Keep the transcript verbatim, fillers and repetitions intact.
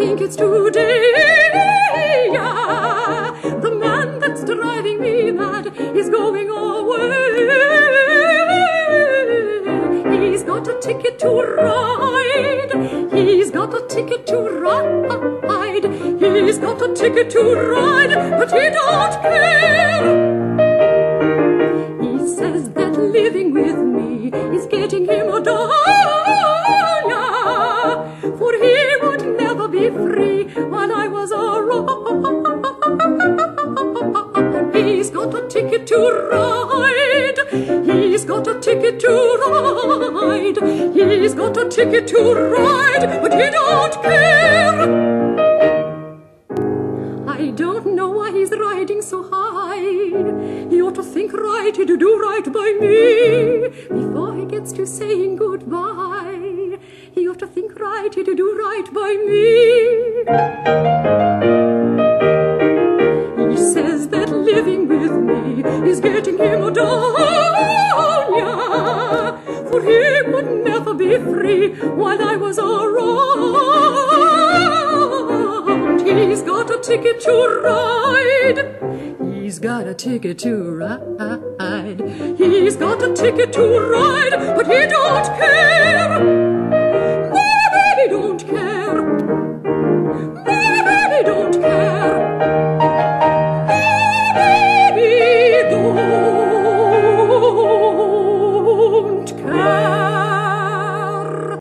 think it's today. Yeah. The man that's driving me mad is going away. He's got a ticket to ride. He's got a ticket to ride. He's got a ticket to ride, but he don't care. He says that living with me is getting him a down, for he would never be free while I was around. He's got a ticket to ride. He's got a ticket to ride. He's got a ticket to ride, but he don't care. I don't know why he's riding so high. He ought to think right, to do right by me before he gets to saying goodbye. He ought to think right, to do right by me. He says that living with me is getting him down, yeah, for he would never be free while I was around. He's got a ticket to ride. He's got a ticket to ride. He's got a ticket to ride, but he don't care.